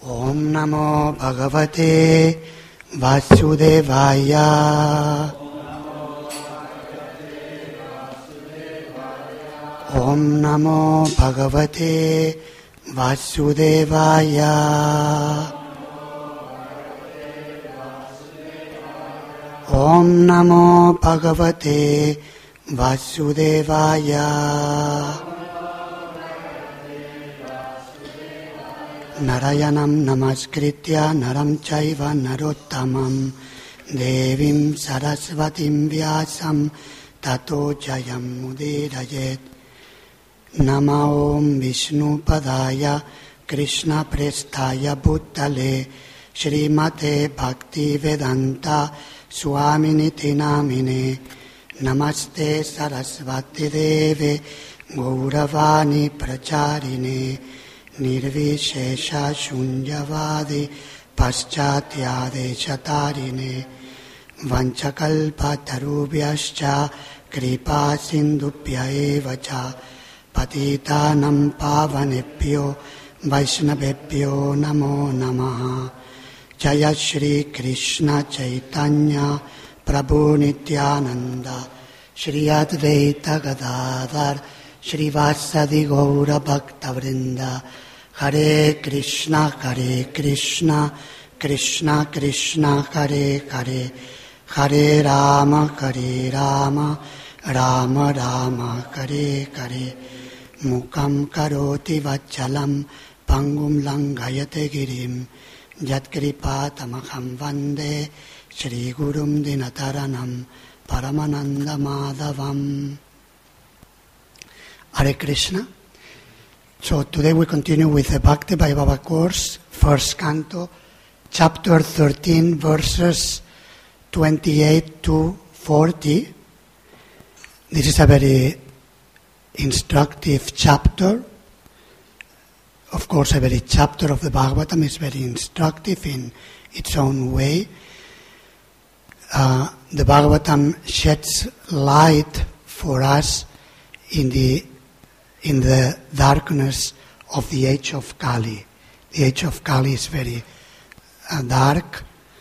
Om Namo Bhagavate Vasudevaya. Om Namo Bhagavate Vasudevaya. Om Namo Bhagavate Vasudevaya. Narayanam Namaskritya Naram Chaiva Narottamam Devim Sarasvatim Vyasam Tato Jayam Mudirayet. Nama Om Vishnu Padaya Krishna Prestaya Bhutale Srimate Bhakti Vedanta Swaminiti Namine. Namaste Sarasvati Deve Gauravani Pracharine Nirvishesha Shunyavadi Paschatyadechatarine Vanchakalpa Tarubhyascha Kripa Sindhubhya Evacha Patitanam Pavanebhyo Vaishnavebhyo Namo Namaha. Jaya Shri Krishna Chaitanya Prabhu Nityananda Shri Advaita Gadadhar Shri Vasadi Gaura Bhakta Vrinda. Hare Krishna Krishna Krishna Hare Hare Hare Rama Rama Rama Hare Hare. Mukam karoti vachalam pangum langayate girim yatkripa tamaham vande Shri Gurum Dinataranam Paramananda Madhavam. Hare Krishna. So today we continue with the Bhakti Vaibhava course, first canto, chapter 13, verses 28 to 40. This is a very instructive chapter. Of course, every chapter of the Bhagavatam is very instructive in its own way. The Bhagavatam sheds light for us in the darkness of the age of Kali. The age of Kali is very dark.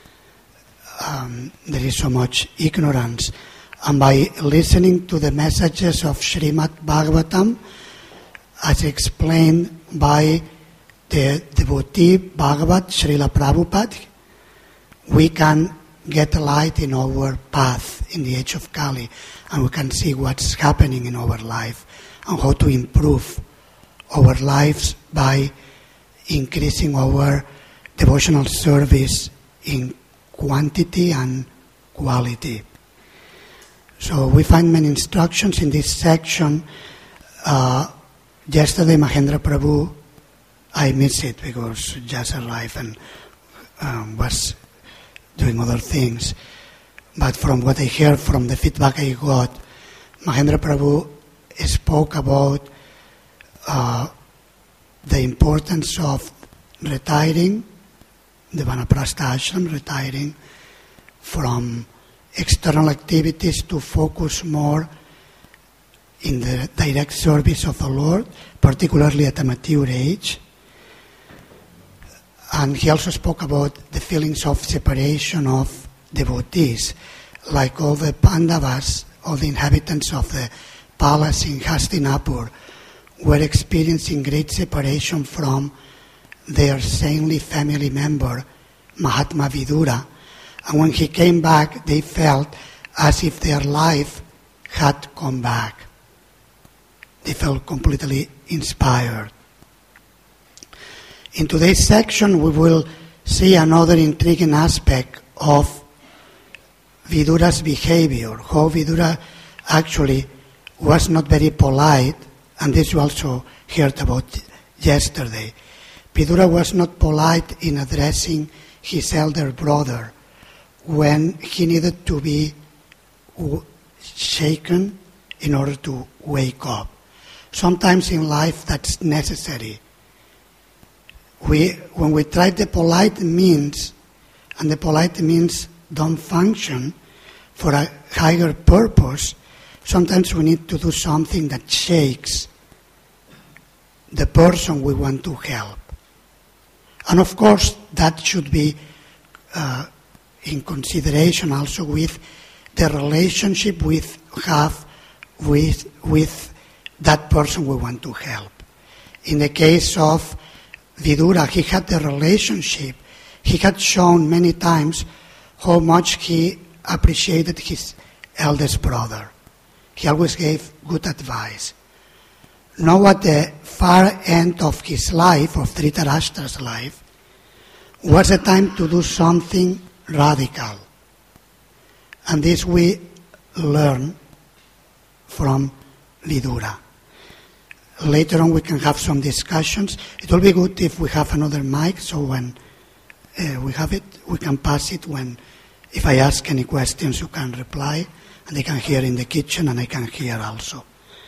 There is so much ignorance. And by listening to the messages of Srimad Bhagavatam, as explained by the devotee Bhagavat Srila Prabhupada, we can get light in our path in the age of Kali, and we can see what's happening in our life and how to improve our lives by increasing our devotional service in quantity and quality. So we find many instructions in this section. Yesterday Mahendra Prabhu, I missed it because just arrived and was doing other things. But from what I heard, from the feedback I got, Mahendra Prabhu spoke about the importance of retiring, the Vanaprastha ashram, retiring from external activities to focus more in the direct service of the Lord, particularly at a mature age. And he also spoke about the feelings of separation of devotees, like all the Pandavas, all the inhabitants of the palace in Hastinapur, were experiencing great separation from their saintly family member, Mahatma Vidura. And when he came back, they felt as if their life had come back. They felt completely inspired. In today's section, we will see another intriguing aspect of Vidura's behavior, how Vidura actually was not very polite, and this you also heard about yesterday. Vidura was not polite in addressing his elder brother when he needed to be shaken in order to wake up. Sometimes in life that's necessary. When we try the polite means, and the polite means don't function for a higher purpose, sometimes we need to do something that shakes the person we want to help. And of course, that should be in consideration also with the relationship we have with that person we want to help. In the case of Vidura, he had the relationship. He had shown many times how much he appreciated his eldest brother. He always gave good advice. Now at the far end of his life, of Dhritarashtra's life, was a time to do something radical. And this we learn from Vidura. Later on we can have some discussions. It will be good if we have another mic, so when we have it, we can pass it when, if I ask any questions, you can reply, and they can hear in the kitchen, and I can hear also.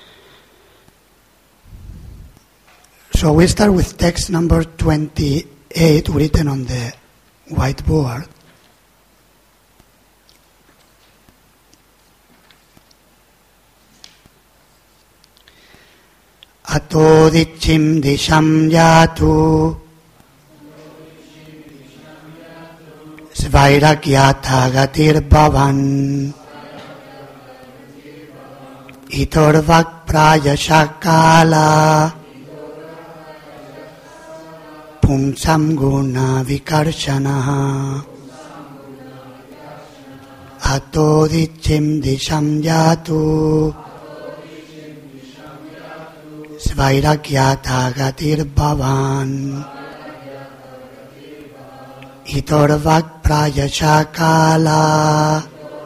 So we start with text number 28, written on the whiteboard. Ato dichim disham yatu svairagyata gatir bhavan itorvak prayashakala pumsam guna vikarshanaha. Ato dichim disham yatu svairagyata gatir bhavan itorvak prayashakala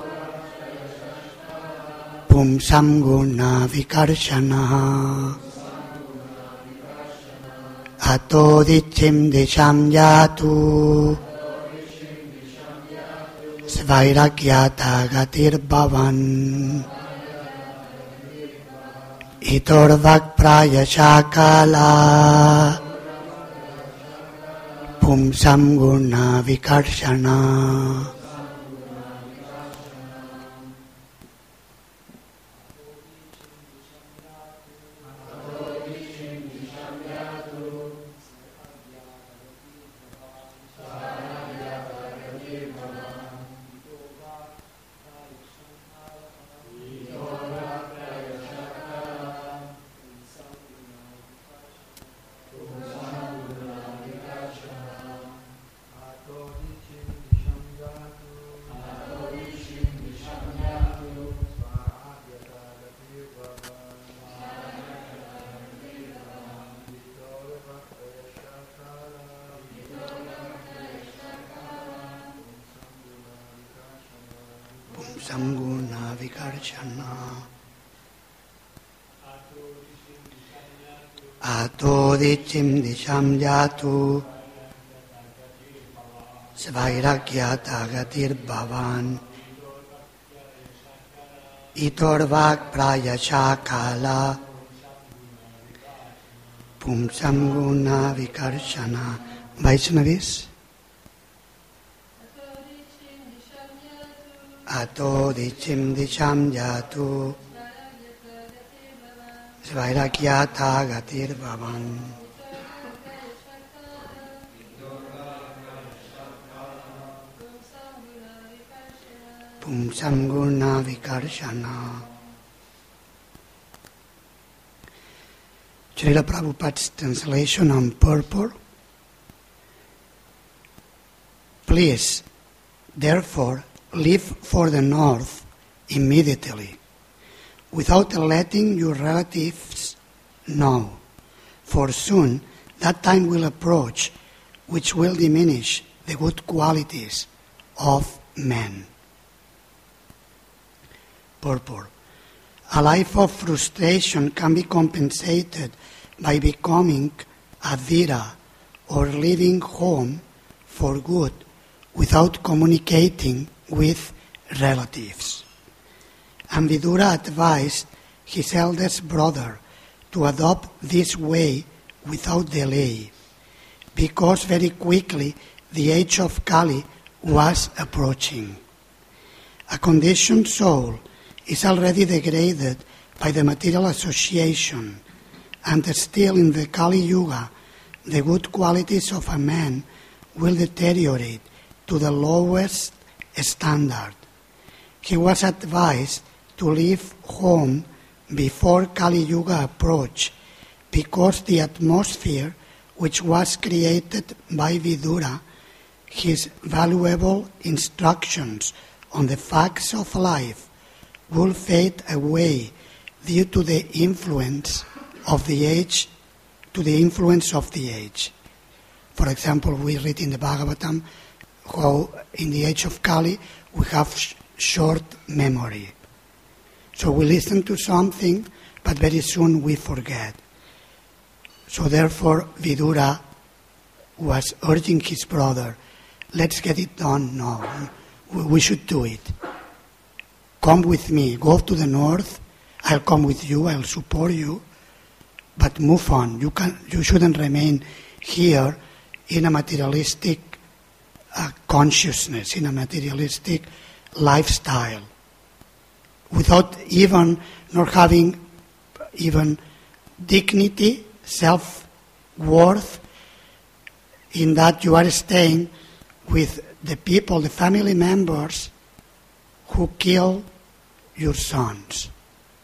pumsam guna vikarshanaha. Ato dichim disham yatu svairagyata gatir bhavan itorvak prayashakala pumsam guna vikarshana. Samguna vikarshana. Ato dichim disham yatu svairagyata gatir bhavan itorvak prayashakala pumsam guna vikarshana. Vaishnavis. Ato dichim disham yatu svairagyata gatir bhavan pumsam guna vikarshana. Srila Prabhupada's translation on purport. Please, therefore, leave for the north immediately, without letting your relatives know, for soon that time will approach which will diminish the good qualities of men. Purport. A life of frustration can be compensated by becoming a dhira or leaving home for good without communicating with relatives. And Vidura advised his eldest brother to adopt this way without delay, because very quickly the age of Kali was approaching. A conditioned soul is already degraded by the material association, and still in the Kali Yuga the good qualities of a man will deteriorate to the lowest standard. He was advised to leave home before Kali Yuga approached, because the atmosphere which was created by Vidura, his valuable instructions on the facts of life, will fade away due to the influence of the age. For example, we read in the Bhagavatam how in the age of Kali we have short memory. So we listen to something, but very soon we forget. So therefore, Vidura was urging his brother, let's get it done now. We should do it. Come with me. Go to the north. I'll come with you. I'll support you. But move on. You shouldn't remain here in a materialistic consciousness, in a materialistic lifestyle, without not having even dignity, self-worth, in that you are staying with the people, the family members who kill your sons.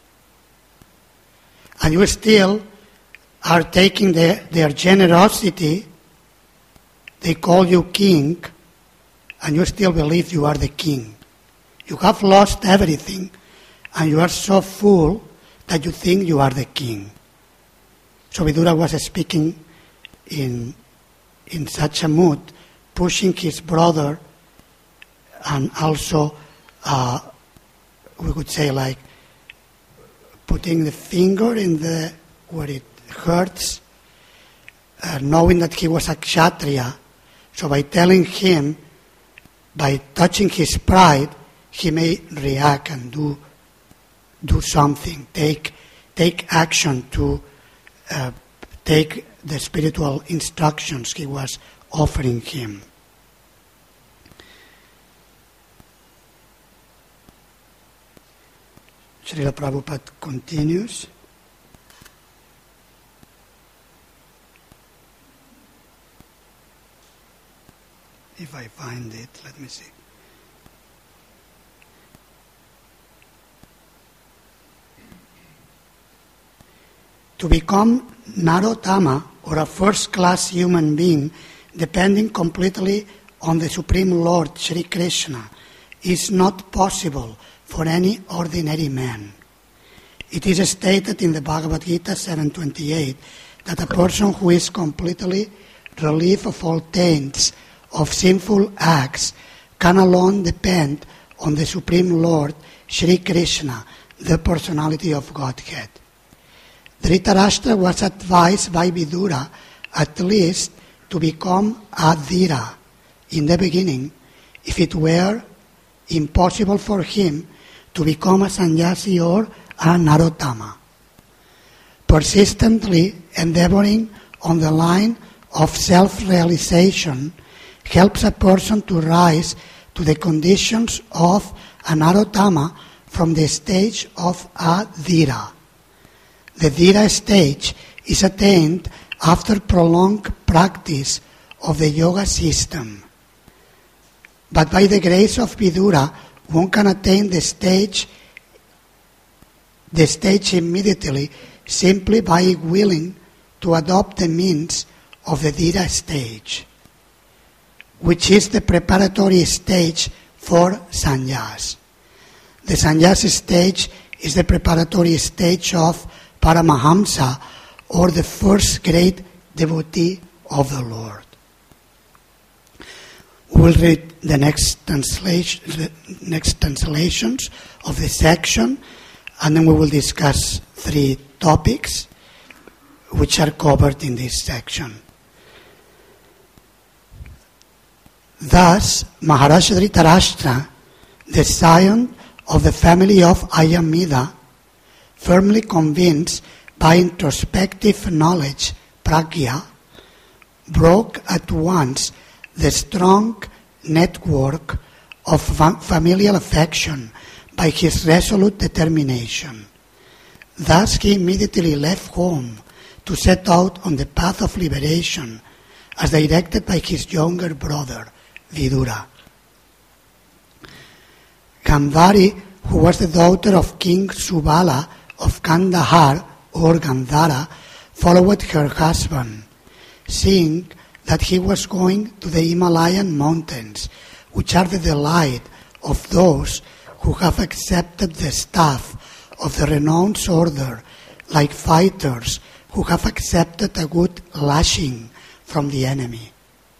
And you still are taking their generosity. They call you king, and you still believe you are the king. You have lost everything, and you are so full that you think you are the king. So Vidura was speaking in such a mood, pushing his brother, and also, we could say, like putting the finger in where it hurts, knowing that he was a Kshatriya. So by telling him, by touching his pride, he may react and do something, take action to take the spiritual instructions he was offering him. Srila Prabhupada continues. If I find it, let me see. To become Narottama, or a first-class human being, depending completely on the Supreme Lord Sri Krishna, is not possible for any ordinary man. It is stated in the Bhagavad Gita 7.28 that a person who is completely relieved of all taints of sinful acts can alone depend on the Supreme Lord Sri Krishna, the personality of Godhead. Dhritarashtra was advised by Vidura at least to become a Dhira in the beginning, if it were impossible for him to become a sannyasi or a Narottama. Persistently endeavoring on the line of self-realization helps a person to rise to the conditions of a Narottama from the stage of a Dhira. The Dhira stage is attained after prolonged practice of the yoga system. But by the grace of Vidura, one can attain the stage immediately simply by willing to adopt the means of the Dhira stage, which is the preparatory stage for sannyas. The sannyas stage is the preparatory stage of Paramahamsa, or the first great devotee of the Lord. We will read the next translations of the section, and then we will discuss 3 topics which are covered in this section. Thus, Maharaj Dhritarashtra, the scion of the family of Ayamida, firmly convinced by introspective knowledge, pragya, broke at once the strong network of familial affection by his resolute determination. Thus he immediately left home to set out on the path of liberation as directed by his younger brother, Vidura. Gandhari, who was the daughter of King Subala of Kandahar or Gandhara, followed her husband, seeing that he was going to the Himalayan mountains, which are the delight of those who have accepted the staff of the renowned order, like fighters who have accepted a good lashing from the enemy.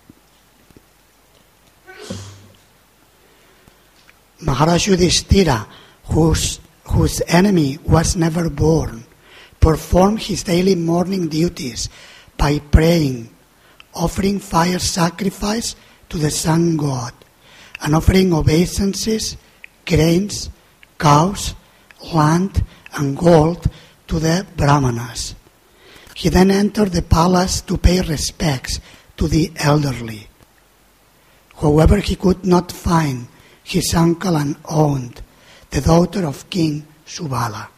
Maharaj Yudhishthira, whose enemy was never born, performed his daily morning duties by praying, offering fire sacrifice to the sun god, and offering obeisances, grains, cows, land, and gold to the Brahmanas. He then entered the palace to pay respects to the elderly. However, he could not find his uncle and aunt, the daughter of King Subala.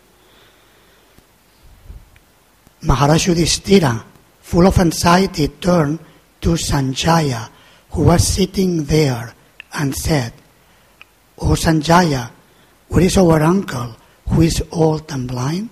Maharaj Yudhishthira, full of anxiety, turned to Sanjaya, who was sitting there, and said, "O Sanjaya, where is our uncle, who is old and blind?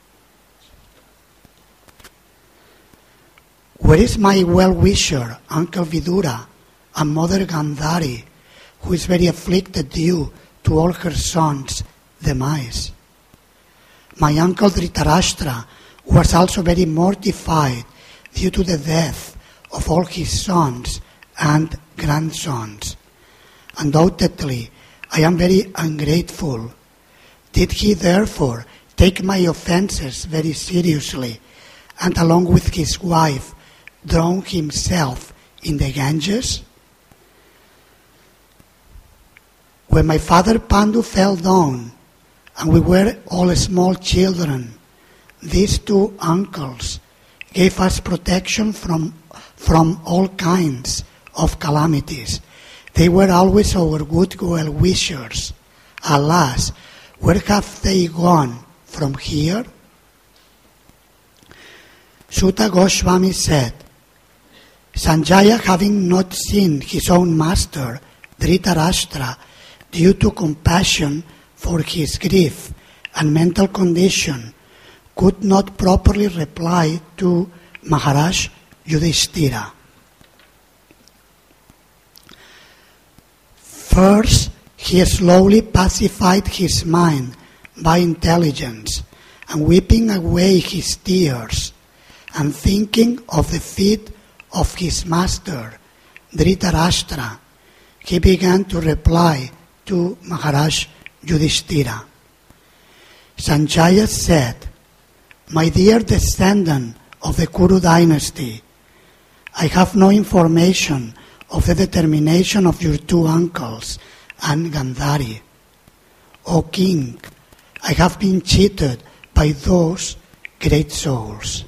Where is my well-wisher, Uncle Vidura, and Mother Gandhari, who is very afflicted due to all her sons' demise? My uncle Dhritarashtra was also very mortified due to the death of all his sons and grandsons. Undoubtedly, I am very ungrateful. Did he therefore take my offenses very seriously, and along with his wife drown himself in the Ganges? When my father Pandu fell down, and we were all small children, these two uncles gave us protection from all kinds of calamities. They were always our good well-wishers. Alas, where have they gone from here?" Sutta Goswami said, Sanjaya, having not seen his own master, Dhritarashtra, due to compassion for his grief and mental condition, could not properly reply to Maharaj Yudhishthira. First, he slowly pacified his mind by intelligence, and weeping away his tears, and thinking of the feet of his master, Dhritarashtra, he began to reply to Maharaj Yudhishthira. Sanjaya said, "My dear descendant of the Kuru dynasty, I have no information of the determination of your two uncles and Gandhari. O king, I have been cheated by those great souls."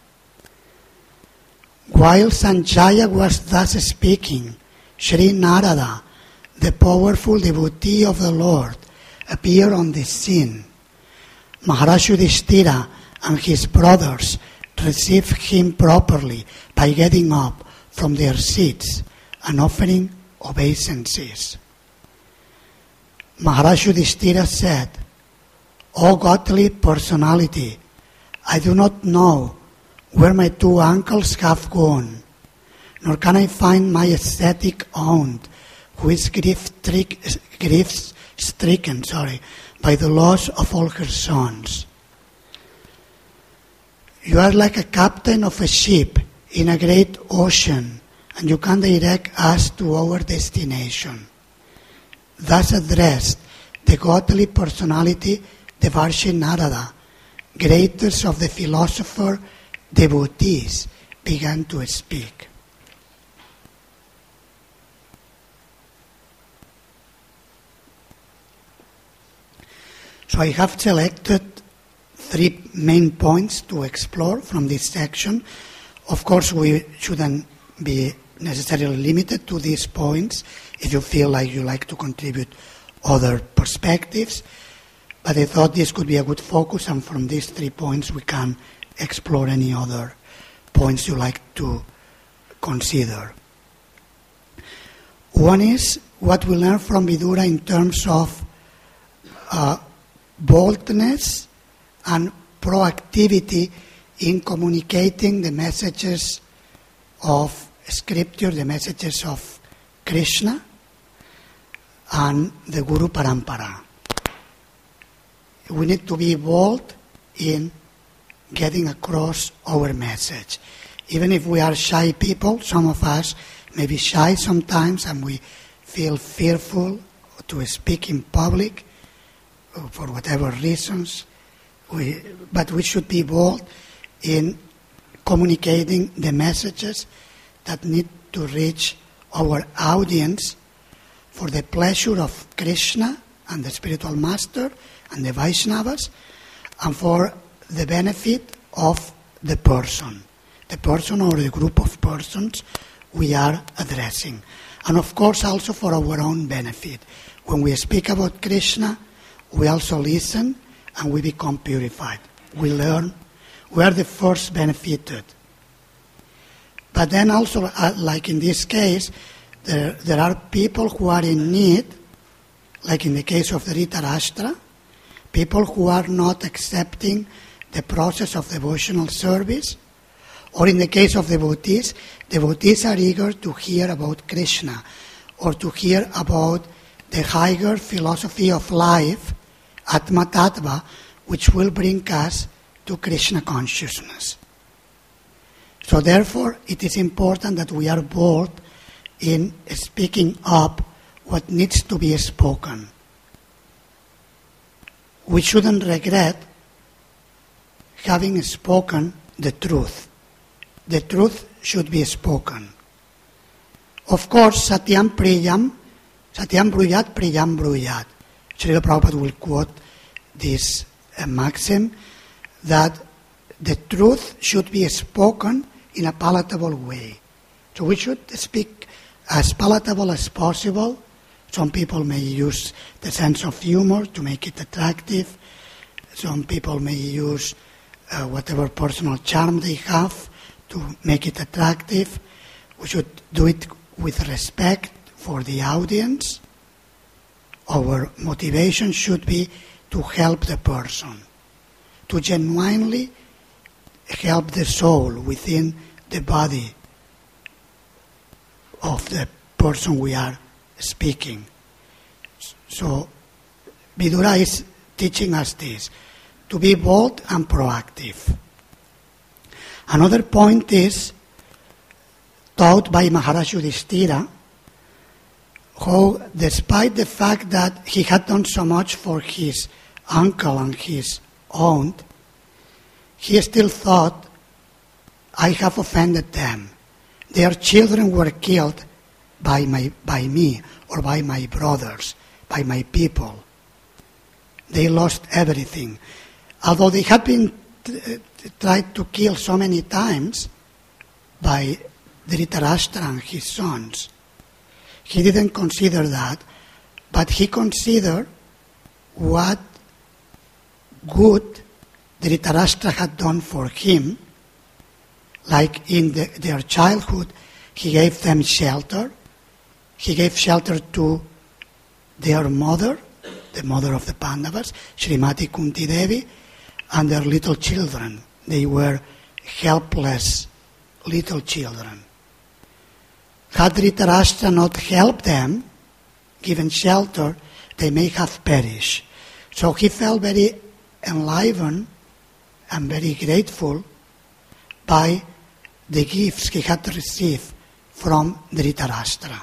While Sanjaya was thus speaking, Sri Narada, the powerful devotee of the Lord, appeared on the scene. Maharaj Yudhishthira and his brothers received him properly by getting up from their seats and offering obeisances. Maharaj Yudhishthira said, "O godly personality, I do not know where my two uncles have gone, nor can I find my ascetic aunt, who is grief-stricken by the loss of all her sons. You are like a captain of a ship in a great ocean, and you can direct us to our destination." Thus addressed the godly personality Devarshi Narada, greatest of the philosopher devotees, began to speak. So I have selected 3 main points to explore from this section. Of course, we shouldn't be necessarily limited to these points if you feel like you like to contribute other perspectives. But I thought this could be a good focus, and from these 3 points we can explore any other points you like to consider. One is what we learn from Vidura in terms of boldness and proactivity in communicating the messages of Scripture, the messages of Krishna and the Guru Parampara. We need to be bold in getting across our message. Even if we are shy people, some of us may be shy sometimes and we feel fearful to speak in public for whatever reasons, but we should be bold in communicating the messages that need to reach our audience for the pleasure of Krishna and the spiritual master and the Vaishnavas, and for the benefit of the person or the group of persons we are addressing. And of course also for our own benefit. When we speak about Krishna, we also listen and we become purified. We learn. We are the first benefited. But then also, like in this case, there are people who are in need, like in the case of the Dhritarashtra, people who are not accepting the process of devotional service, or in the case of devotees are eager to hear about Krishna or to hear about the higher philosophy of life, Atma Tattva, which will bring us to Krishna consciousness. So therefore, it is important that we are bold in speaking up what needs to be spoken. We shouldn't regret having spoken the truth. The truth should be spoken. Of course, Satyam Bruyat, Priyam Bruyat. Srila Prabhupada will quote this maxim that the truth should be spoken in a palatable way. So we should speak as palatable as possible. Some people may use the sense of humor to make it attractive. Some people may use whatever personal charm they have to make it attractive. We should do it with respect for the audience. Our motivation should be to help the person, to genuinely help the soul within the body of the person we are speaking. So Vidura is teaching us this, to be bold and proactive. Another point is taught by Maharaj Yudhishthira, how despite the fact that he had done so much for his uncle and his aunt, he still thought, I have offended them. Their children were killed by me or by my brothers, by my people. They lost everything. Although they had been tried to kill so many times by Dhritarashtra and his sons, he didn't consider that, but he considered what good Dhritarashtra had done for him. Like in their childhood, he gave them shelter. He gave shelter to their mother, the mother of the Pandavas, Srimati Kunti Devi, and their little children. They were helpless little children. Had Dhritarashtra not helped them, given shelter, they may have perished. So he felt very enlivened and very grateful by the gifts he had received from Dhritarashtra.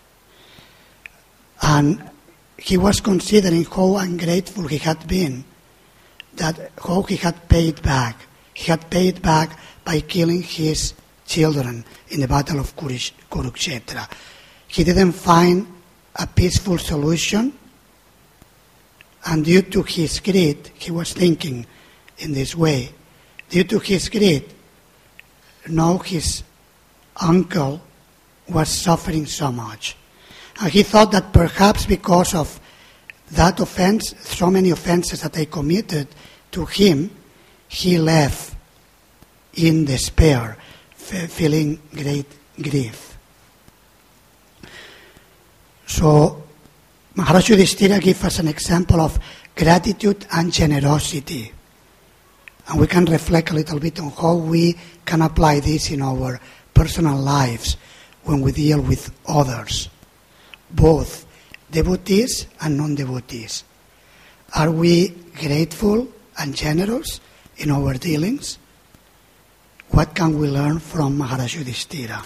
And he was considering how ungrateful he had been, that how he had paid back. He had paid back by killing his children in the battle of Kurukshetra. He didn't find a peaceful solution, and due to his greed, he was thinking in this way. Due to his greed, now his uncle was suffering so much. And he thought that perhaps because of that offense, so many offenses that I committed to him, he left in despair, feeling great grief. So Maharaj Yudhishthira gives us an example of gratitude and generosity. And we can reflect a little bit on how we can apply this in our personal lives when we deal with others, both devotees and non-devotees. Are we grateful and generous in our dealings? What can we learn from Maharaj Yudhishthira?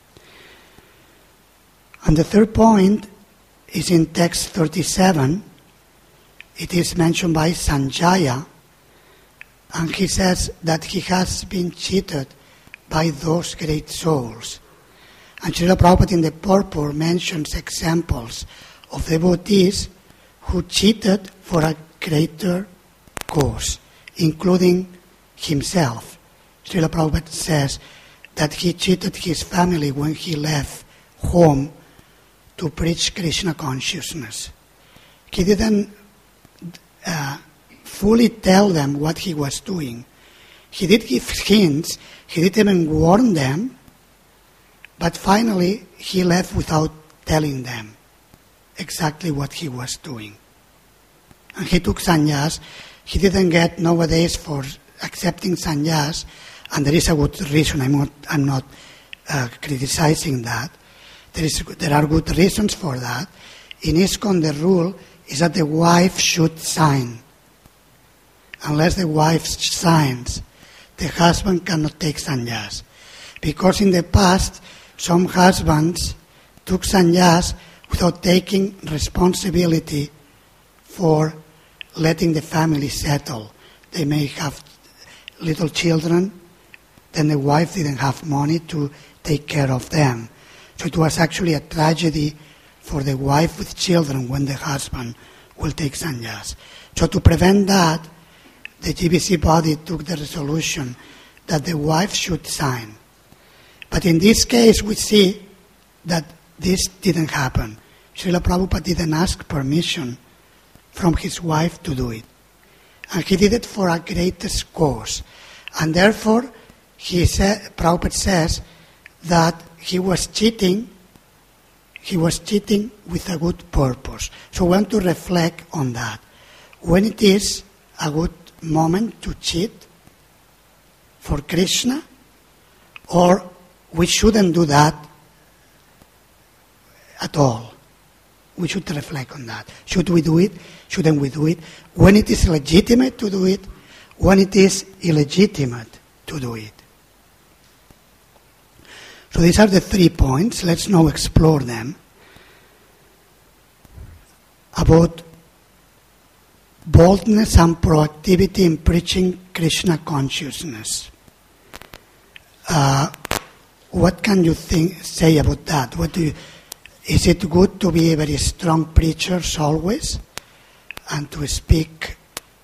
And the third point is in text 37. It is mentioned by Sanjaya, and he says that he has been cheated by those great souls. And Srila Prabhupada in the purport mentions examples of devotees who cheated for a greater cause, including himself. Srila Prabhupada says that he cheated his family when he left home to preach Krishna consciousness. He didn't fully tell them what he was doing. He did give hints, he didn't even warn them, but finally he left without telling them exactly what he was doing. And he took sannyas. He didn't get nowadays for accepting sannyas, and there is a good reason. I'm not criticizing that. There are good reasons for that. In ISKCON, the rule is that the wife should sign. Unless the wife signs, the husband cannot take sannyas. Because in the past, some husbands took sannyas without taking responsibility for letting the family settle. They may have little children, then the wife didn't have money to take care of them. So it was actually a tragedy for the wife with children when the husband will take sannyas. So to prevent that, the GBC body took the resolution that the wife should sign. But in this case, we see that this didn't happen. Srila Prabhupada didn't ask permission from his wife to do it. And he did it for a greatest cause. And therefore, Prabhupada says that he was cheating with a good purpose. So we want to reflect on that. When it is a good moment to cheat for Krishna, or we shouldn't do that at all. We should reflect on that. Should we do it? Shouldn't we do it? When it is legitimate to do it, when it is illegitimate to do it. So these are the 3 points. Let's now explore them. About boldness and proactivity in preaching Krishna consciousness. What can you say about that? Is it good to be very strong preachers always, and to speak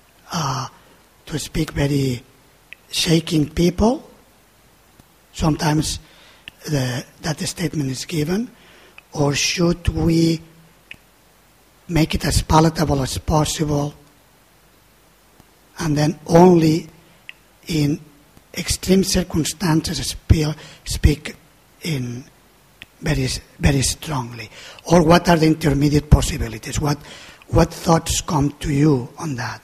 very shaking people? Sometimes that statement is given. Or should we make it as palatable as possible, and then only in extreme circumstances speak in very, very strongly? Or what are the intermediate possibilities? What thoughts come to you on that?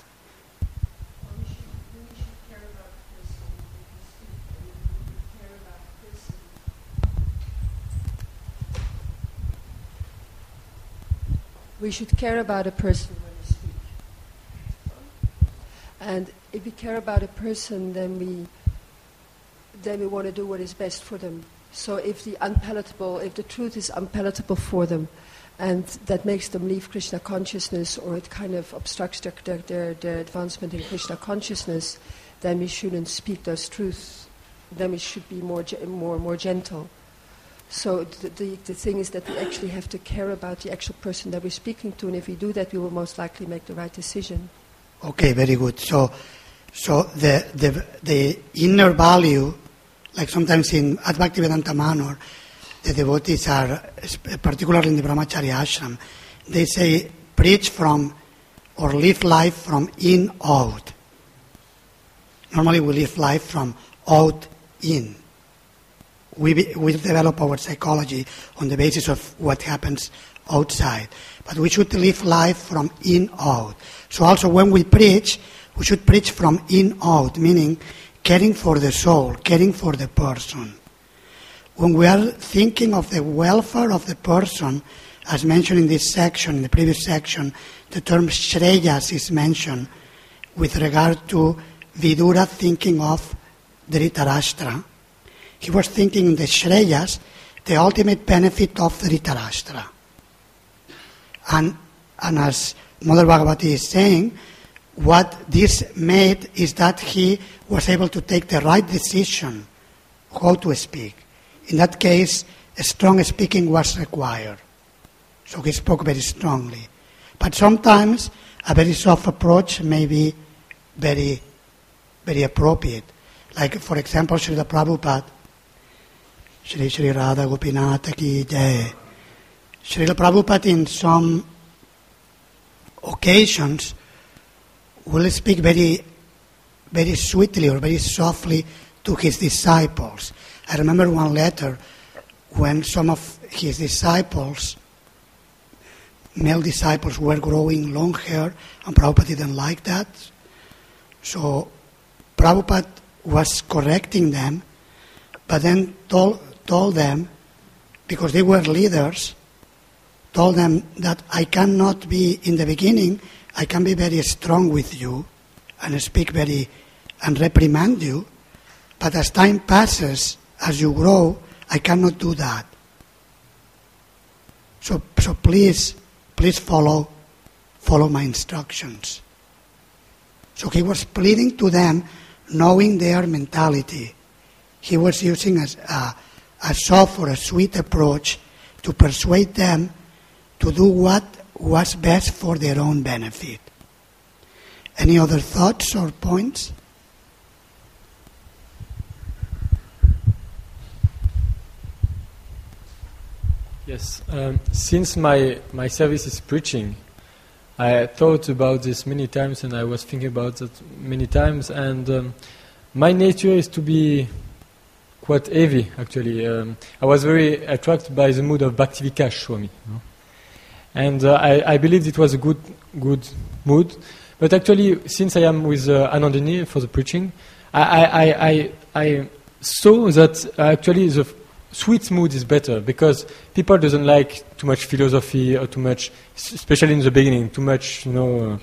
We should care about a person when we speak. And if we care about a person, then we want to do what is best for them. So if the truth is unpalatable for them, and that makes them leave Krishna consciousness, or it kind of obstructs their advancement in Krishna consciousness, then we shouldn't speak those truths. Then we should be more gentle. So the thing is that we actually have to care about the actual person that we're speaking to, and if we do that, we will most likely make the right decision. Okay, very good. So the inner value, like sometimes in at Bhaktivedanta Manor, the devotees are, particularly in the Brahmacharya ashram, they say preach from or live life from in out. Normally we live life from out in. We develop our psychology on the basis of what happens outside. But we should live life from in out. So also when we preach, we should preach from in out, meaning caring for the soul, caring for the person. When we are thinking of the welfare of the person, as mentioned in this section, in the previous section, the term Shreyas is mentioned with regard to Vidura thinking of Dhritarashtra. He was thinking in the Shreyas, the ultimate benefit of Dhritarashtra. And as Mother Bhagavati is saying, what this made is that he was able to take the right decision how to speak. In that case, a strong speaking was required. So he spoke very strongly. But sometimes a very soft approach may be very, very appropriate. Like, for example, Srila Prabhupada, Shri Shri Radha Gopinath Ki Jai. Srila Prabhupada in some occasions will speak very, very sweetly or very softly to his disciples. I remember one letter when some of his disciples, male disciples, were growing long hair, and Prabhupada didn't like that. So Prabhupada was correcting them, but then told them, because they were leaders, told them that I cannot be, in the beginning, I can be very strong with you and speak and reprimand you, but as time passes, as you grow, I cannot do that. So please follow my instructions. So he was pleading to them, knowing their mentality. He was using a soft or a sweet approach to persuade them to do what was best for their own benefit. Any other thoughts or points? Yes, since my service is preaching, I thought about this many times, and I was thinking about that many times, and my nature is to be quite heavy, actually. I was very attracted by the mood of Bhaktivinoda Swami. You know? And I believed it was a good mood. But actually, since I am with Anandini for the preaching, I saw that actually the sweet mood is better, because people doesn't like too much philosophy or too much, especially in the beginning, too much, and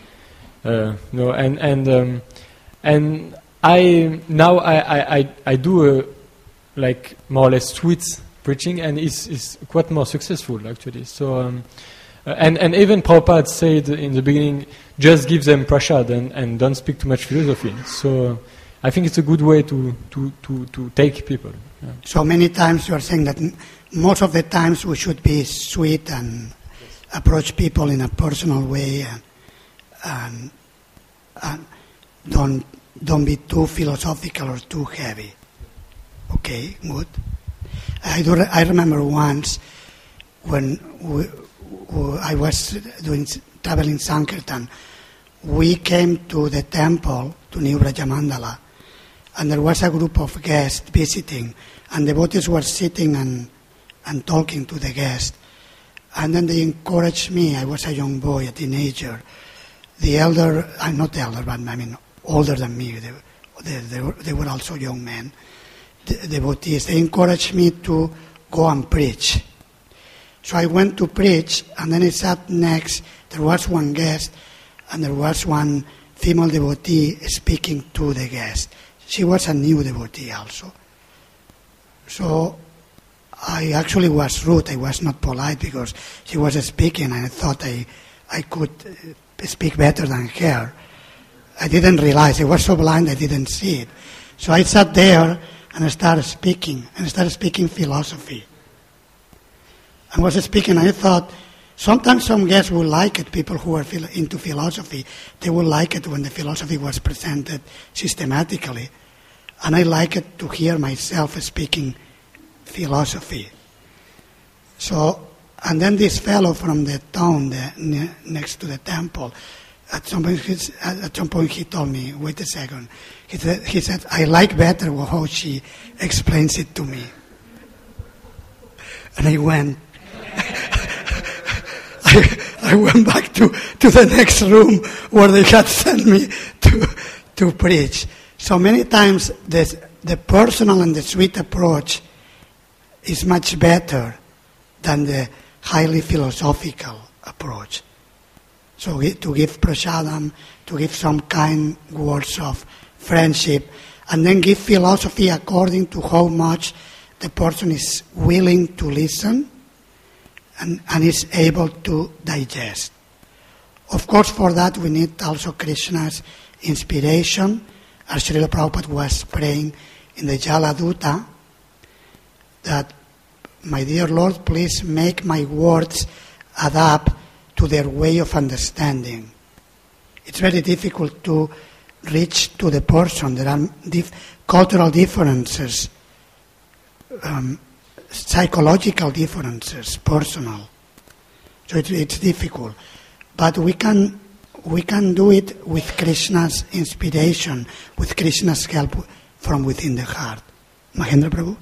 I do like more or less sweet preaching, and it's quite more successful actually. So and even Prabhupada said in the beginning, just give them prasad and don't speak too much philosophy. So I think it's a good way to take people. Yeah. So many times you are saying that most of the times we should be sweet and approach people in a personal way, and don't be too philosophical or too heavy. Okay, good. I remember once when I was traveling Sankirtan, we came to the temple, to New Brajamandala, and there was a group of guests visiting, and devotees were sitting and talking to the guests. And then they encouraged me. I was a young boy, a teenager. The elder, I'm not elder, but I mean older than me. They were also young men, devotees. They encouraged me to go and preach. So I went to preach, and then I sat next. There was one guest, and there was one female devotee speaking to the guest. She was a new devotee also. So I actually was rude. I was not polite because she was speaking, and I thought I could speak better than her. I didn't realize. I was so blind I didn't see it. So I sat there and I started speaking philosophy. I was speaking, and I thought, sometimes some guests will like it, people who are into philosophy, they will like it when the philosophy was presented systematically. And I like it to hear myself speaking philosophy. So, and then this fellow from the town next to the temple At some point he told me, wait a second. He said, I like better how she explains it to me. And I went. I went back to the next room where they had sent me to preach. So many times the personal and the sweet approach is much better than the highly philosophical approach. So to give prasadam, to give some kind words of friendship, and then give philosophy according to how much the person is willing to listen and is able to digest. Of course, for that we need also Krishna's inspiration. As Srila Prabhupada was praying in the Jala Dutta, that, my dear Lord, please make my words adapt to their way of understanding. It's very difficult to reach to the person. There are cultural differences, psychological differences, personal. So it's difficult. But we can do it with Krishna's inspiration, with Krishna's help from within the heart. Mahendra Prabhu?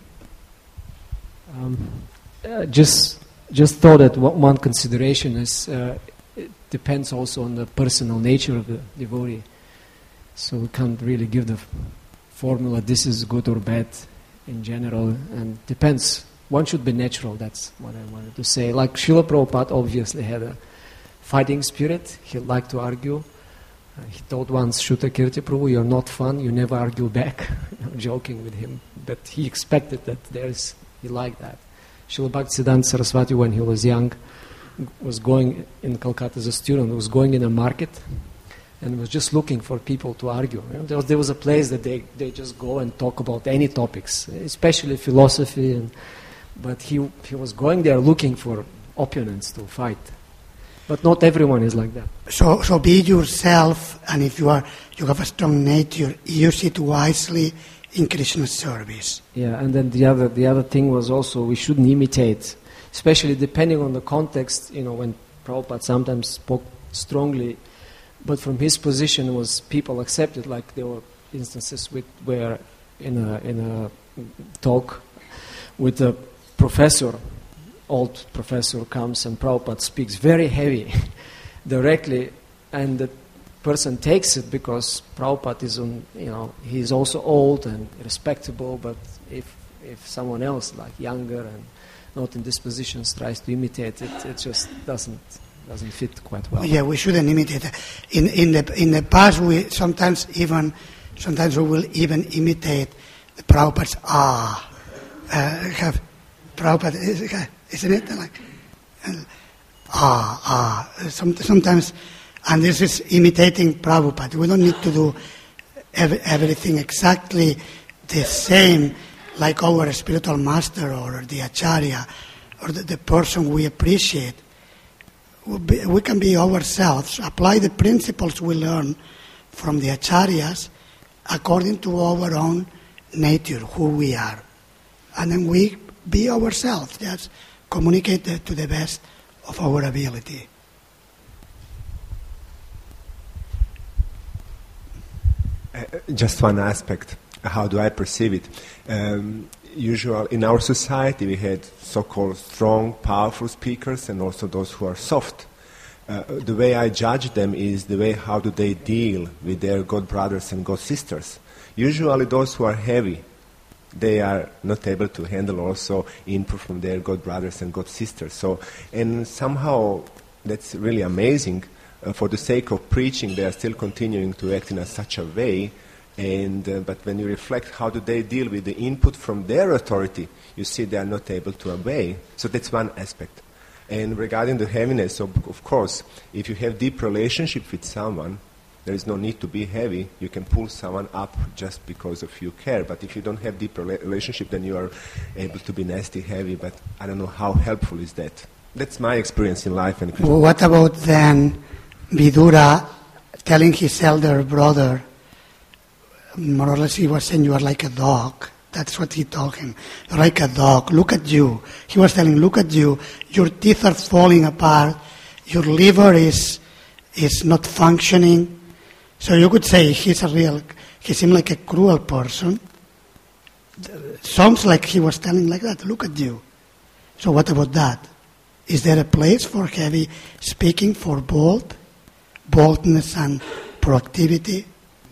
Just thought that one consideration is it depends also on the personal nature of the devotee. So we can't really give the formula, this is good or bad in general, and depends. One should be natural, that's what I wanted to say. Like Srila Prabhupada obviously had a fighting spirit, he liked to argue. He told once Shuta Kirti Prabhu, you're not fun, you never argue back. Joking with him, but he expected that he liked that. Srila Bhaktisiddhanta Saraswati, when he was young, was going in Calcutta as a student, was going in a market and was just looking for people to argue. You know, there was a place that they just go and talk about any topics, especially philosophy. But he was going there looking for opponents to fight. But not everyone is like that. So be yourself, and if you have a strong nature, use it wisely in Krishna's service. Yeah, and then the other thing was also we shouldn't imitate, especially depending on the context. You know, when Prabhupada sometimes spoke strongly, but from his position was people accepted. Like there were instances where in a talk with a professor, old professor comes and Prabhupada speaks very heavy, directly, and the person takes it because Prabhupada is he's also old and respectable, but if someone else like younger and not in this position tries to imitate it, it just doesn't fit quite well. Yeah, we shouldn't imitate it. In the past, we sometimes we will even imitate the Prabhupada's have Prabhupada, isn't it like sometimes, and this is imitating Prabhupada. We don't need to do everything exactly the same like our spiritual master or the acharya or the person we appreciate. We can be ourselves, apply the principles we learn from the acharyas according to our own nature, who we are. And then we be ourselves, just communicate to the best of our ability. Just one aspect, how do I perceive it? Usually in our society we had so-called strong, powerful speakers and also those who are soft. The way I judge them is the way how do they deal with their god brothers and god sisters. Usually those who are heavy, they are not able to handle also input from their god brothers and god sisters. So, and somehow that's really amazing. For the sake of preaching, they are still continuing to act in such a way. And but when you reflect how do they deal with the input from their authority, you see they are not able to obey. So that's one aspect. And regarding the heaviness, of course, if you have deep relationship with someone, there is no need to be heavy. You can pull someone up just because of you care. But if you don't have deep relationship, then you are able to be nasty, heavy. But I don't know how helpful is that. That's my experience in life. And what about then Vidura telling his elder brother, more or less he was saying, you are like a dog. That's what he told him. You're like a dog. Look at you. He was telling, look at you. Your teeth are falling apart. Your liver is is not functioning. So you could say he seemed like a cruel person. Sounds like he was telling like that, look at you. So what about that? Is there a place for heavy speaking, for boldness and proactivity?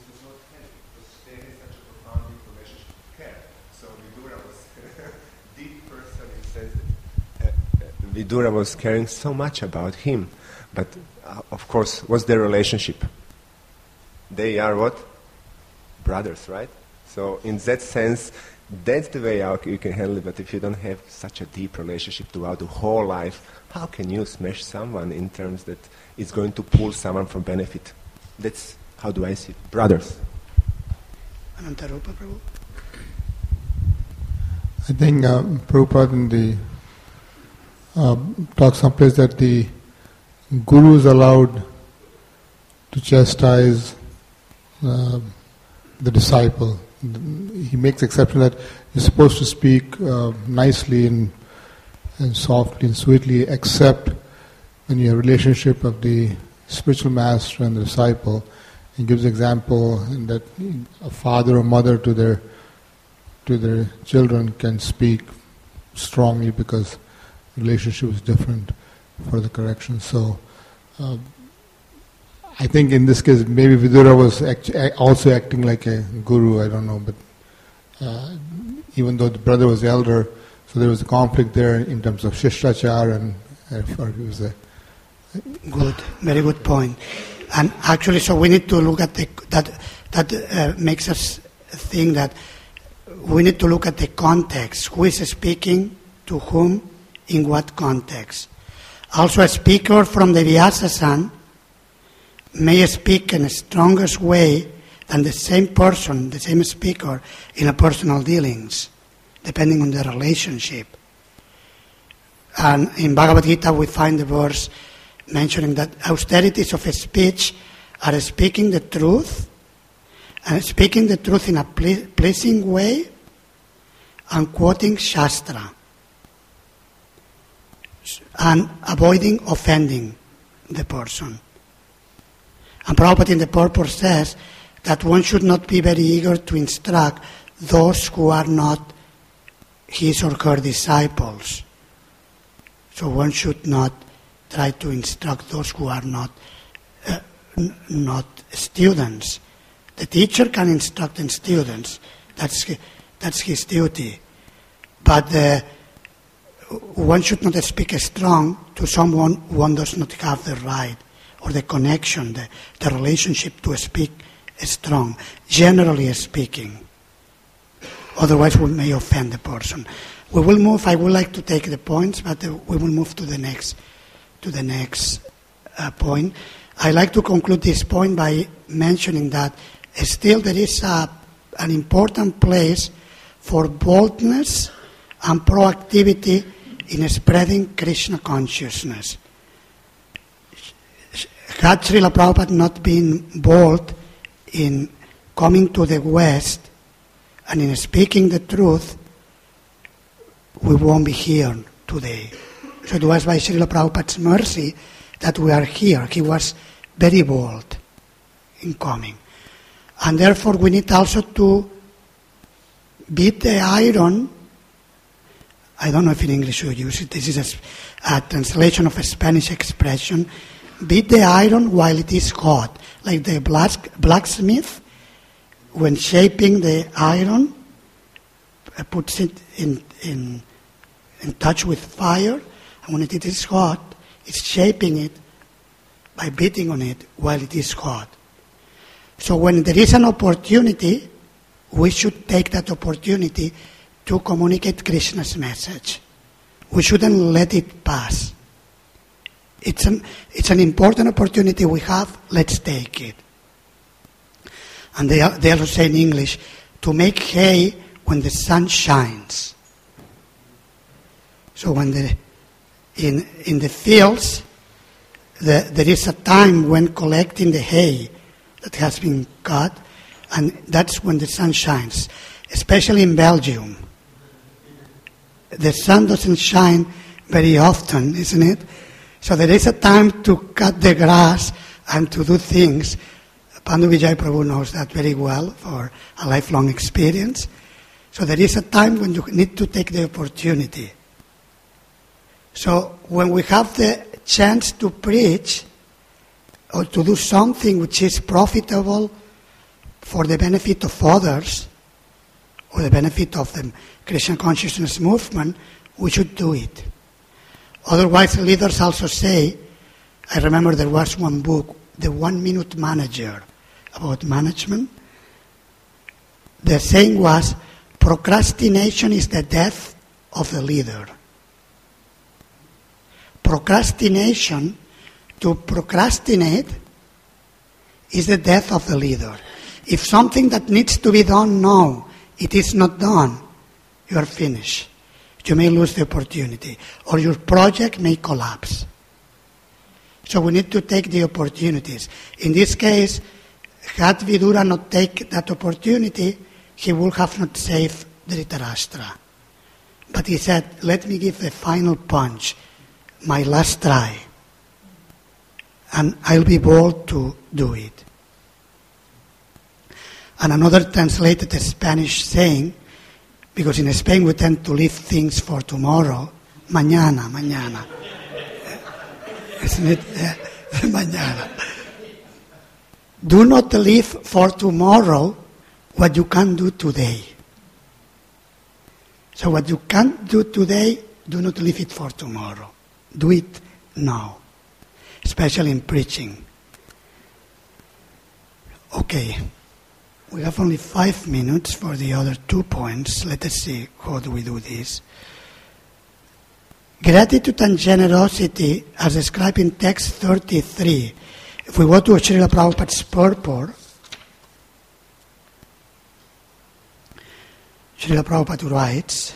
Vidura was caring so much about him, but of course, what's their relationship? They are what? Brothers, right? So in that sense, that's the way you can handle it, but if you don't have such a deep relationship throughout the whole life, how can you smash someone in terms that it's going to pull someone from benefit? That's how do I see it. Brothers. Anantarupa Prabhu? I think Prabhupada in the talks someplace that the guru is allowed to chastise the disciple. He makes exception that you're supposed to speak nicely and softly and sweetly, except when you have a relationship of the spiritual master and the disciple. He gives example that a father or mother to their children can speak strongly because relationship is different for the correction. So I think in this case maybe Vidura was also acting like a guru, I don't know, but even though the brother was elder, so there was a conflict there in terms of Shishtachar and it was a good, very good point. And actually, so we need to look at that makes us think that we need to look at the context. Who is speaking to whom, in what context? Also, a speaker from the Vyasa-san may speak in a strongest way than the same person, the same speaker, in a personal dealings, depending on the relationship. And in Bhagavad Gita, we find the verse mentioning that austerities of speech are speaking the truth, and speaking the truth in a pleasing way, and quoting Shastra, and avoiding offending the person. And Prabhupada in the purport says that one should not be very eager to instruct those who are not his or her disciples. So one should not try to instruct those who are not students. The teacher can instruct in students. That's his duty. But one should not speak strong to someone one does not have the right or the connection, the relationship to speak strong, generally speaking. Otherwise we may offend the person. We will move, I would like to take the points, but we will move to the next point. I'd like to conclude this point by mentioning that still there is an important place for boldness and proactivity in spreading Krishna consciousness. Had Srila Prabhupada not been bold in coming to the West and in speaking the truth, we won't be here today. So it was by Srila Prabhupada's mercy that we are here. He was very bold in coming. And therefore we need also to beat the iron. I don't know if in English you use it. This is a translation of a Spanish expression. Beat the iron while it is hot. Like the blacksmith, when shaping the iron, puts it in touch with fire. And when it is hot, it's shaping it by beating on it while it is hot. So when there is an opportunity, we should take that opportunity to communicate Krishna's message. We shouldn't let it pass. It's an important opportunity we have, let's take it. And they also say in English, to make hay when the sun shines. So when in the fields, there is a time when collecting the hay that has been cut, and that's when the sun shines, especially in Belgium. The sun doesn't shine very often, isn't it? So there is a time to cut the grass and to do things. Pandu Vijay Prabhu knows that very well for a lifelong experience. So there is a time when you need to take the opportunity. So when we have the chance to preach or to do something which is profitable for the benefit of others or the benefit of the Krishna consciousness movement, we should do it. Otherwise, leaders also say, I remember there was one book, The 1 Minute Manager, about management. The saying was, procrastination is the death of the leader. Procrastination, to procrastinate, is the death of the leader. If something that needs to be done now, it is not done, you are finished. You may lose the opportunity, or your project may collapse. So we need to take the opportunities. In this case, had Vidura not taken that opportunity, he would have not saved Dhritarashtra. But he said, let me give the final punch, my last try, and I'll be bold to do it. And another translated Spanish saying, because in Spain we tend to leave things for tomorrow, mañana, mañana. Isn't it? Mañana. Do not leave for tomorrow what you can do today. So what you can't do today, do not leave it for tomorrow. Do it now, especially in preaching. Okay, we have only 5 minutes for the other 2 points. Let us see how do we do this. Gratitude and generosity, as described in text 33. If we go to Srila Prabhupada's purport, Srila Prabhupada writes,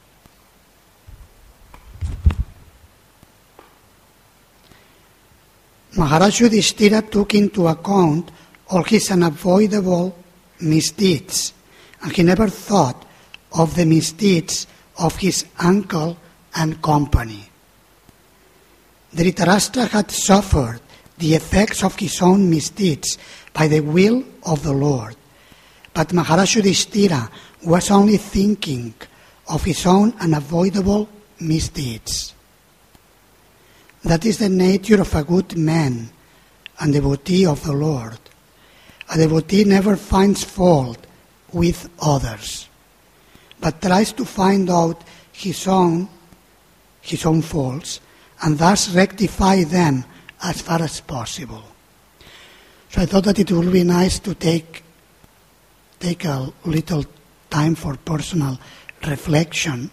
Maharaj Yudhishthira took into account all his unavoidable misdeeds, and he never thought of the misdeeds of his uncle and company. Dhritarashtra had suffered the effects of his own misdeeds by the will of the Lord, but Maharaj Yudhishthira was only thinking of his own unavoidable misdeeds. That is the nature of a good man and devotee of the Lord. A devotee never finds fault with others, but tries to find out his own faults and thus rectify them as far as possible. So I thought that it would be nice to take a little time for personal reflection,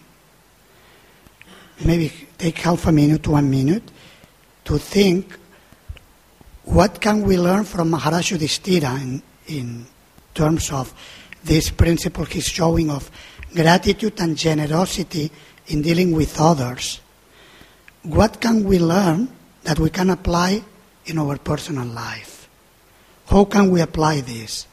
maybe take half a minute to 1 minute, to think what can we learn from Maharaj Yudhishthira in terms of this principle he's showing of gratitude and generosity in dealing with others. What can we learn that we can apply in our personal life? How can we apply this?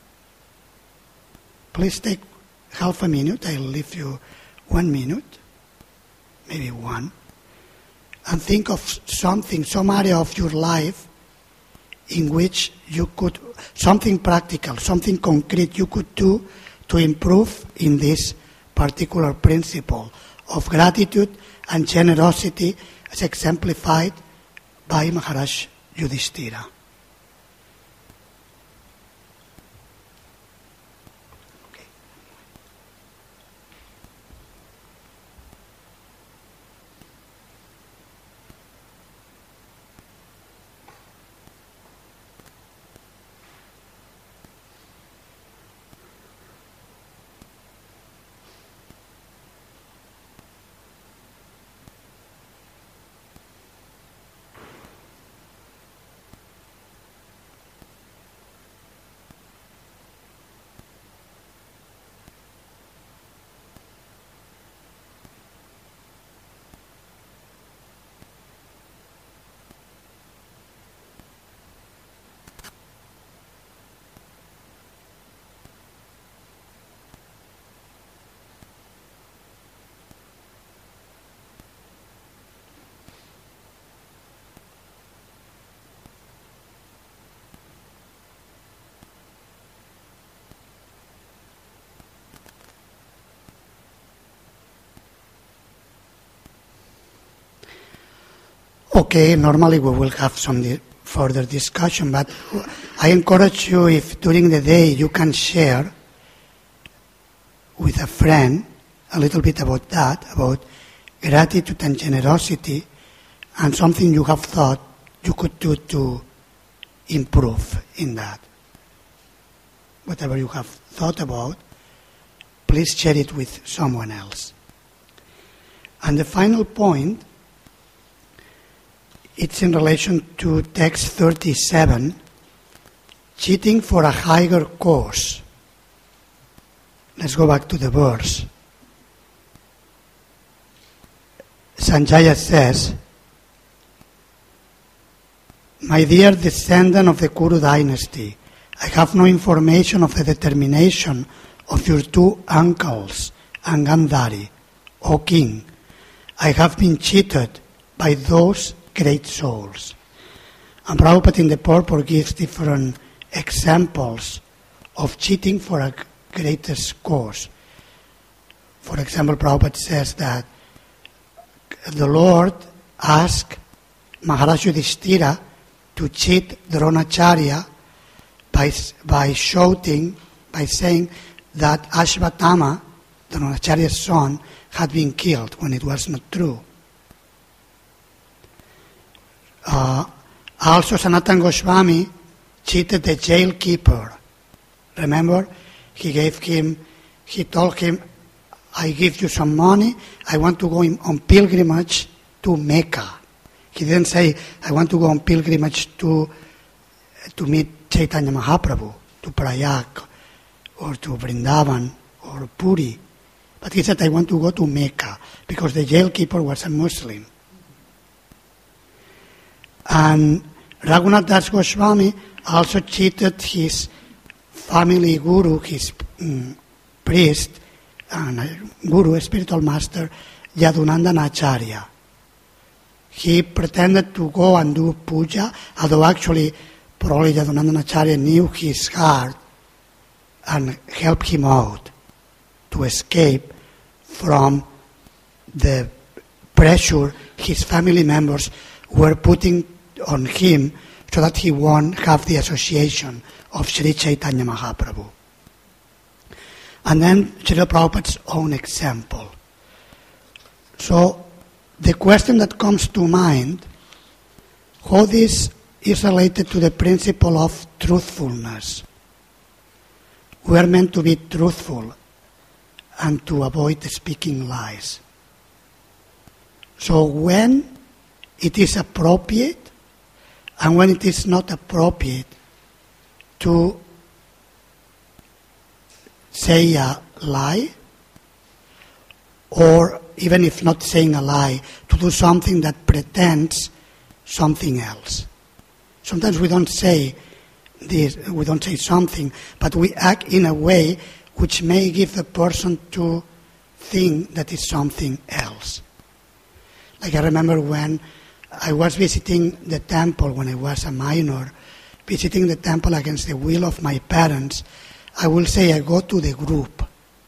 Please take half a minute. I'll leave you 1 minute, maybe one, and think of something, some area of your life in which you could, something practical, something concrete you could do to improve in this particular principle of gratitude and generosity as exemplified by Maharaj Yudhishthira. Okay, normally we will have some further discussion, but I encourage you, if during the day you can share with a friend a little bit about that, about gratitude and generosity, and something you have thought you could do to improve in that. Whatever you have thought about, please share it with someone else. And the final point, it's in relation to text 37, cheating for a higher cause. Let's go back to the verse. Sanjaya says, "My dear descendant of the Kuru dynasty, I have no information of the determination of your two uncles and Gandhari, O king. I have been cheated by those great souls." And Prabhupada in the purport gives different examples of cheating for a greatest cause. For example, Prabhupada says that the Lord asked Maharaj Yudhishthira to cheat Dronacharya by shouting, by saying that Ashvatthama, Dronacharya's son, had been killed when it was not true. Also, Sanatana Goswami cheated the jail keeper. Remember, he told him, "I give you some money, I want to go on pilgrimage to Mecca." He didn't say, "I want to go on pilgrimage to meet Chaitanya Mahaprabhu, to Prayag, or to Vrindavan, or Puri." But he said, "I want to go to Mecca," because the jailkeeper was a Muslim. And Raghunath Das Goswami also cheated his family guru, his priest, and guru, a spiritual master, Yadunandana Acharya. He pretended to go and do puja, although actually probably Yadunandana Acharya knew his heart and helped him out to escape from the pressure his family members were putting on him so that he won't have the association of Sri Chaitanya Mahaprabhu. And then Srila Prabhupada's own example. So the question that comes to mind, how this is related to the principle of truthfulness. We are meant to be truthful and to avoid speaking lies. So when it is appropriate and when it is not appropriate to say a lie, or even if not saying a lie, to do something that pretends something else. Sometimes we don't say this, we don't say something, but we act in a way which may give the person to think that it's something else. Like I remember when I was visiting the temple when I was a minor, visiting the temple against the will of my parents, I will say I go to the group.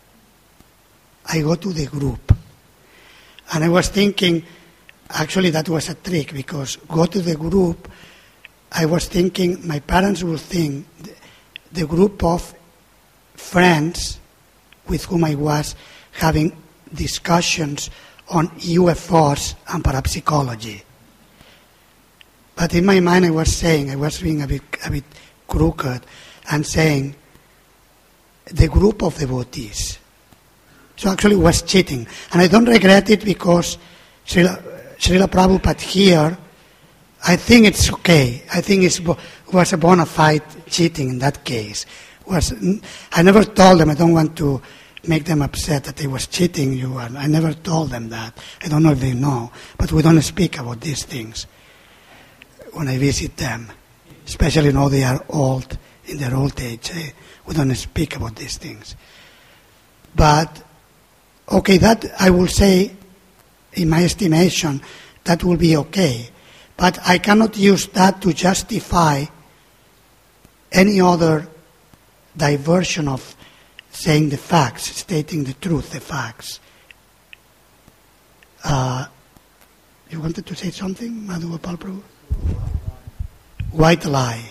I go to the group. And I was thinking, actually that was a trick, because go to the group, I was thinking my parents will think the group of friends with whom I was having discussions on UFOs and parapsychology. But in my mind I was being a bit crooked and saying the group of devotees. So actually it was cheating. And I don't regret it because Srila Prabhupada here, I think it's okay. I think it was a bona fide cheating in that case. I never told them, I don't want to make them upset that I was cheating you, and I never told them that. I don't know if they know, but we don't speak about these things when I visit them, especially now they are old, in their old age. We don't speak about these things. But, okay, that I will say, in my estimation, that will be okay. But I cannot use that to justify any other diversion of saying the facts, stating the truth, the facts. You wanted to say something, Madhu Gopal Prabhu? White lie.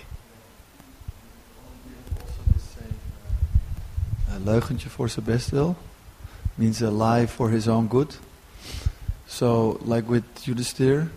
Een leugentje voor zijn best wil means a lie for his own good. So, like with Yudhisthira,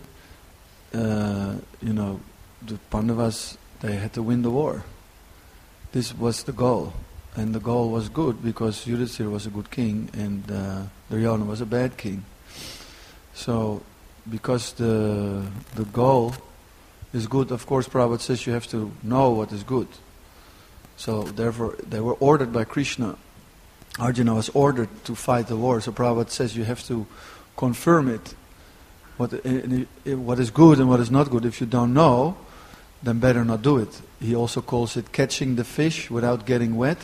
the Pandavas, they had to win the war. This was the goal. And the goal was good because Yudhisthira was a good king and Duryodhana was a bad king. So, because the goal is good, of course Prabhupada says you have to know what is good. So therefore they were ordered by Krishna. Arjuna was ordered to fight the war. So Prabhupada says you have to confirm it. What is good and what is not good. If you don't know, then better not do it. He also calls it catching the fish without getting wet.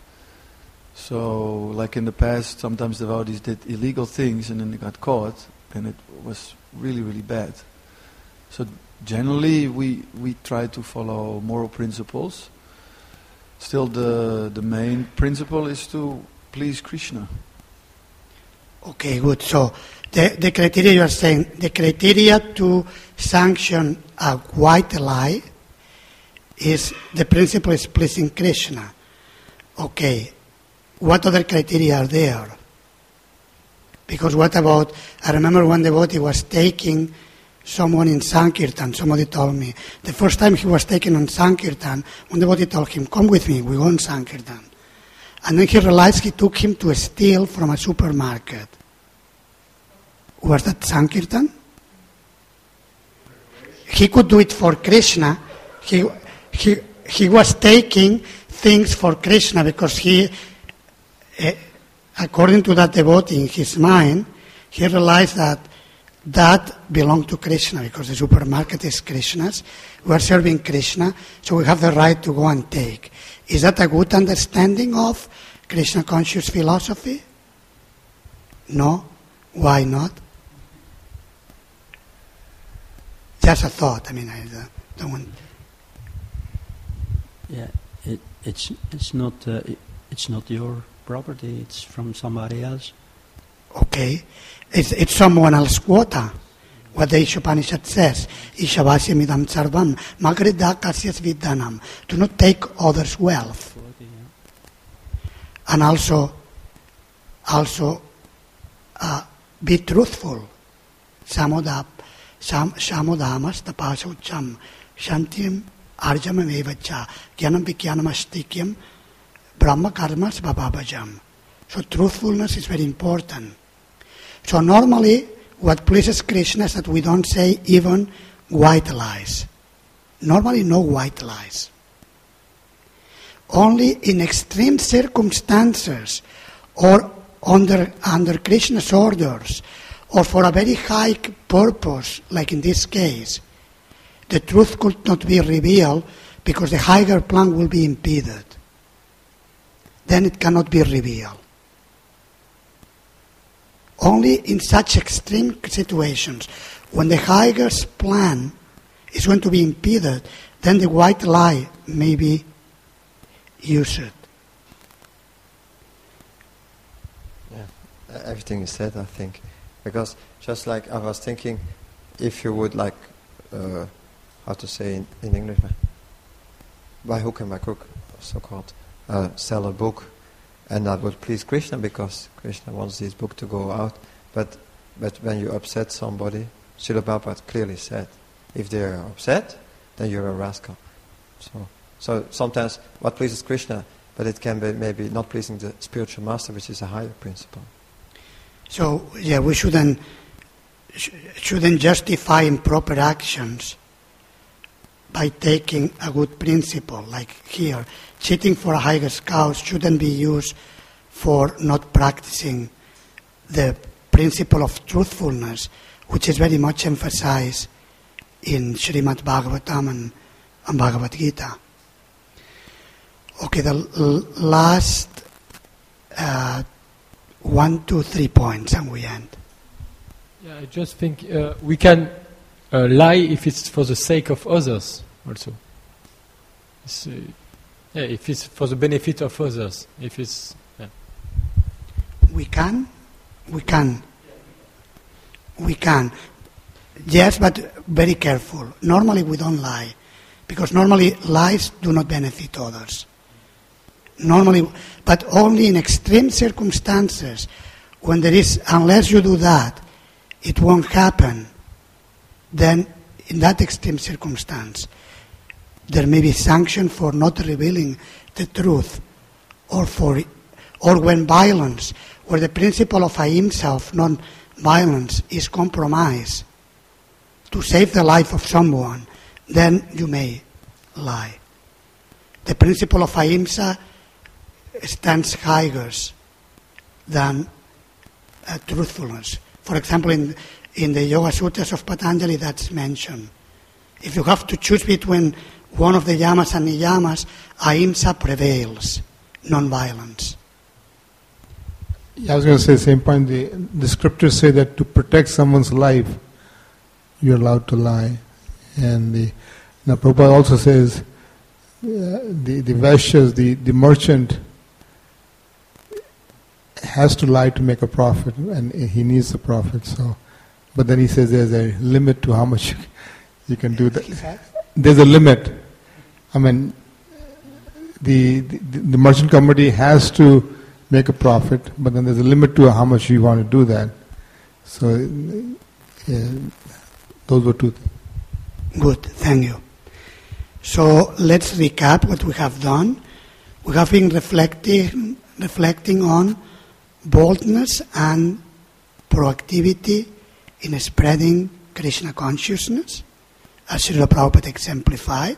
So like in the past, sometimes devotees did illegal things and then they got caught and it was really, really bad. So generally we try to follow moral principles. Still the main principle is to please Krishna. Okay, good. So the criteria you are saying, the criteria to sanction a white lie is, the principle is pleasing Krishna. Okay, what other criteria are there? Because what about, I remember one devotee was taking someone in Sankirtan, somebody told me. The first time he was taken on Sankirtan, one devotee told him, come with me, we go on Sankirtan. And then he realized he took him to steal from a supermarket. Was that Sankirtan? He could do it for Krishna. He was taking things for Krishna because he, according to that devotee in his mind, he realized that belonged to Krishna because the supermarket is Krishna's. We are serving Krishna, so we have the right to go and take. Is that a good understanding of Krishna conscious philosophy? No? Why not? Just a thought. I mean, I don't want. Yeah, it's not your property. It's from somebody else. Okay, it's someone else's quota. What the Ishopanishad says, Ishavasya midam sarvam magrida kasyas vidhanam. Do not take others' wealth. And also be truthful. Samodamas tapasaucham shantim arjamam evacha jnanam vikyanam astikyam brahma karmas bababajam. So truthfulness is very important. So normally what pleases Krishna is that we don't say even white lies. Normally no white lies. Only in extreme circumstances or under Krishna's orders or for a very high purpose, like in this case, the truth could not be revealed because the higher plan will be impeded. Then it cannot be revealed. Only in such extreme situations, when the higher plan is going to be impeded, then the white lie may be used. Yeah, everything is said, I think. Because just like I was thinking, if you would like, how to say in English, by hook and by crook, so-called, sell a book, and that would please Krishna because Krishna wants this book to go out. But when you upset somebody, Srila Prabhupada clearly said, if they are upset, then you're a rascal. So sometimes what pleases Krishna, but it can be maybe not pleasing the spiritual master, which is a higher principle. So yeah, we shouldn't justify improper actions by taking a good principle, like here. Cheating for a higher cause shouldn't be used for not practicing the principle of truthfulness, which is very much emphasized in Srimad Bhagavatam and Bhagavad Gita. Okay, the last 1, 2, 3 points and we end. Yeah, I just think we can lie if it's for the sake of others also. If it's for the benefit of others. If it's We can. Yes, but very careful. Normally we don't lie, because normally lies do not benefit others. Normally, but only in extreme circumstances, when there is, unless you do that, it won't happen. Then, in that extreme circumstance, there may be sanction for not revealing the truth, or when violence, where the principle of ahimsa, of non-violence, is compromised to save the life of someone, then you may lie. The principle of ahimsa stands higher than truthfulness. For example, in the Yoga Sutras of Patanjali, that's mentioned. If you have to choose between one of the yamas and niyamas, ahimsa prevails, non-violence. Yeah, I was going to say the same point. The scriptures say that to protect someone's life, you're allowed to lie. And now Prabhupada also says the Vaishyas, the merchant, has to lie to make a profit, and he needs the profit. So, but then he says there's a limit to how much you can do that. There's a limit. I mean, the merchant company has to make a profit, but then there's a limit to how much you want to do that. So, those were two things. Good, thank you. So let's recap what we have done. We have been reflecting on boldness and proactivity in spreading Krishna consciousness, as Srila Prabhupada exemplified,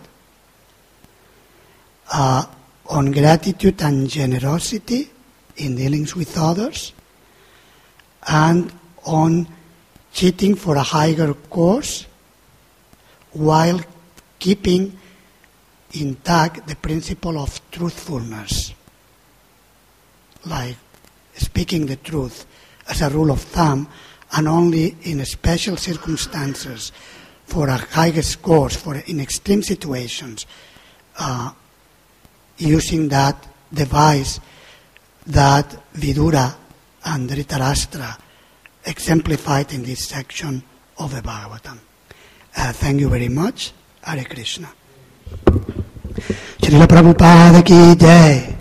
on gratitude and generosity in dealings with others, and on cheating for a higher cause while keeping intact the principle of truthfulness, like speaking the truth as a rule of thumb, and only in special circumstances for a highest cause, for in extreme situations, using that device that Vidura and Dhritarashtra exemplified in this section of the Bhagavatam. Thank you very much. Hare Krishna. Srila Prabhupada ki jai.